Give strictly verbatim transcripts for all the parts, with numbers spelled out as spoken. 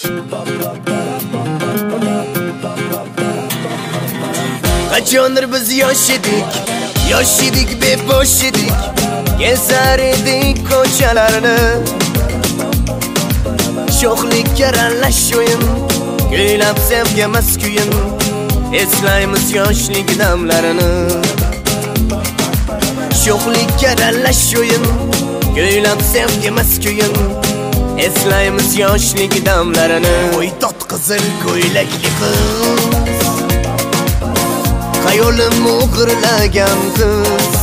Qachondir biz yosh edik, yosh edik, bebosh edik, gezar edik ko'chalarni. Sho'xlikka aralash o'yin, kuylab sevgamas kuyin, eslaymiz yoshlik damlarini. Sho'xlikka aralash o'yin, kuylab sevgamas kuyin, eslaymiz yoshlik damlarini. Qo'ydot qizil ko'ylakli qiz, hayolim o'g'irlagan qiz,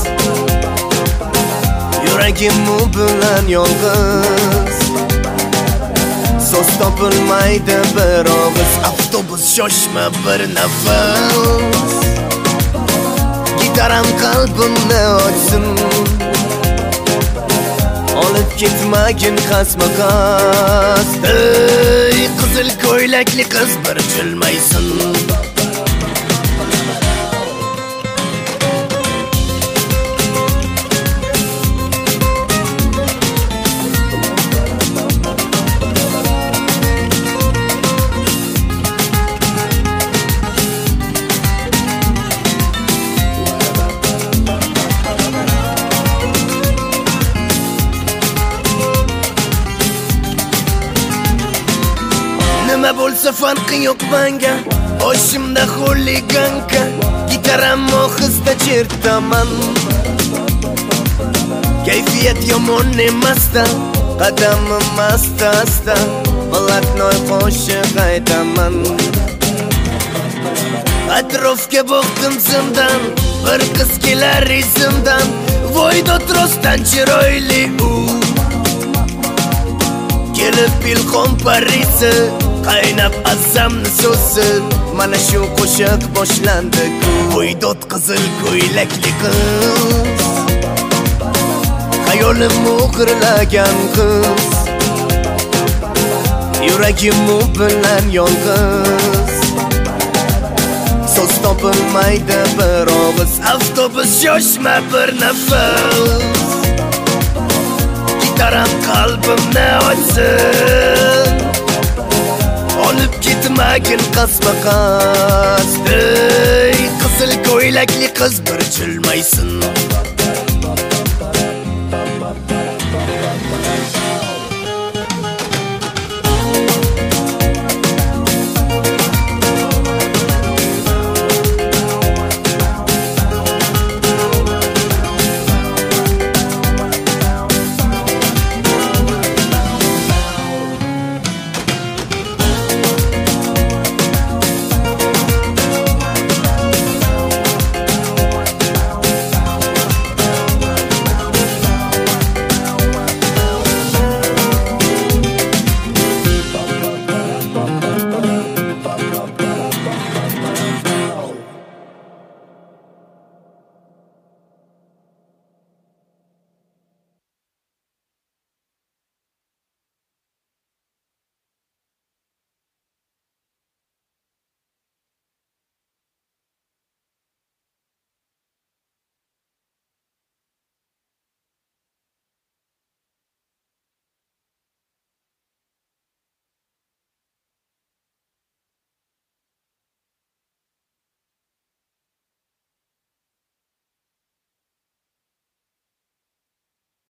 yuragim u bilan yolg'iz. So'z topilmaydi bir og'iz, avtobus shoshma bir nafas, gitaram qalbimni ochsin, olib ketmagin qasma-qas. Ey qizil ko'ylakli qiz, bir jilmaysin. Nima bo'lsa farqi yo'q menga, boshimda xuliganka, gitaram ohista chertaman. Kayfiyat yomon emasda, qadamim asta-asta, Balatnoy qo'shiq aytaman. Atrofga boqdim zimdan, bir qiz kelar izimdan, voydot rostdan chiroyli u. Kelib ilhom parisi, qaynab azamni so'zi, mana shu qo'shiq boshlandi. Voydot qizil ko'ylakli qiz, hayolim o'g'irlagan qiz, yuragim u bilan yolg'iz. So'z topilmaydi bir og'iz, avtobus shoshma bir nafas, gitaram qalbimni ochsin, olib ketmagin qasma-qas. Ey qizil ko'ylakli qiz, bir jilmaysin.